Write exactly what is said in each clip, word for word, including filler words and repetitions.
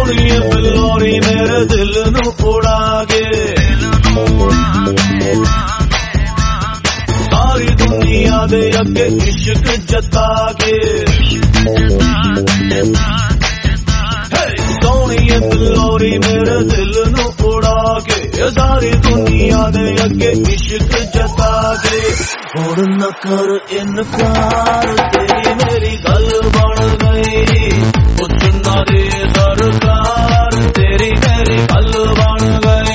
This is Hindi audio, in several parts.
सोनिए बिल्लोरी मेरे दिल नू उड़ा के, सारी दुनिया दे अगे इश्क जता के। सोनिए बिल्लोरी मेरे दिल नू उड़ा के, सारी दुनिया दे अगे इश्क जता के। हुण न कर इनकार, तेरी मेरी गल बन गई, पुछना दे सरकार, तेरी मेरी गल बन गई।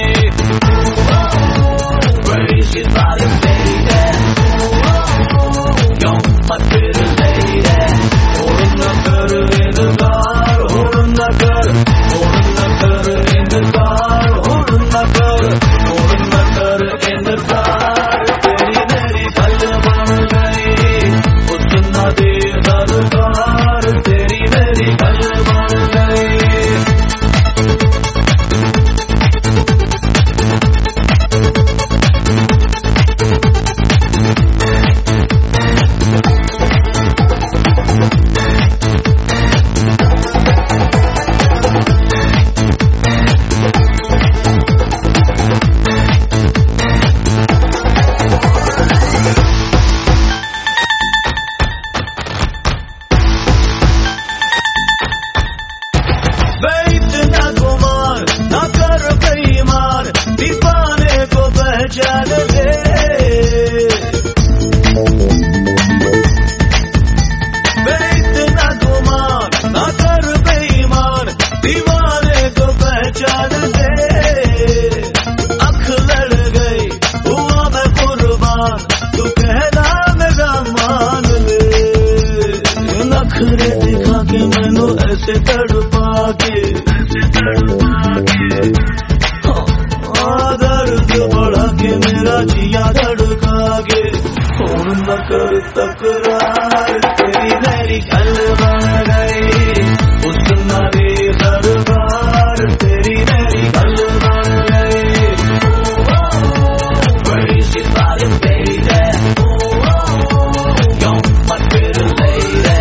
Crazy about it, baby, you're my pretty lady। हुण न कर इनकार, हुण न कर, हुण न कर इनकार, हुण न कर, हुण न कर इनकार, तेरी मेरी गल बन गई, पुछना दे सरकार, तेरी मेरी गल बन गई। दीवाने को पहचान ले, इतना गुमान ना कर बेईमान, दीवाने को पहचान ले। अख लड़ गई हुआ मैं कुर्बान, तू कहना मेरा मान ले। नखरे दिखा के मैनू ऐसे तड़पा के, ऐसे तड़पा के, दर्द बढ़ा के मेरा जिया धड़का के। हुण न कर तकरार, तेरी मेरी गल बन गई, पुछना दे सरकार, तेरी मेरी गल बन गई। Crazy about it, baby, you're my pretty lady।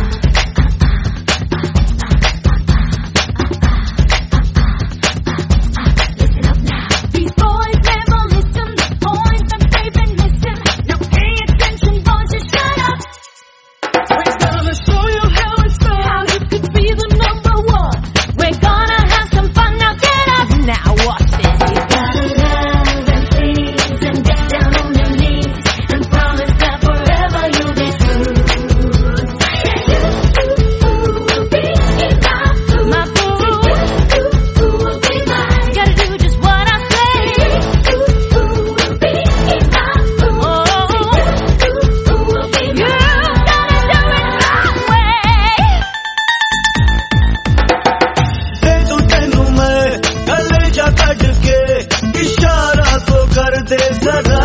इशारा तो कर दे जरा,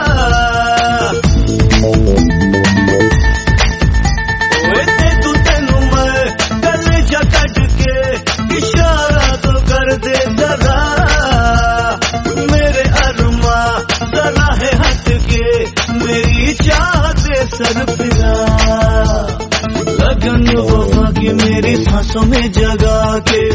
तू तेनू मैं कलेजा कट के, इशारा तो कर दे जरा। मेरे अरमा जरा है हट के, मेरी चाह से सर फिरा। लगन वफा की मेरी सांसों में जगा के,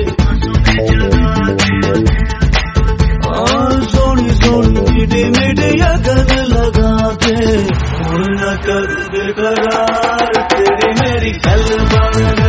सोनी सोनी मीठी मीठी अगन लगा के। हुण न कर बेकरार, तेरी मेरी गल बन गई।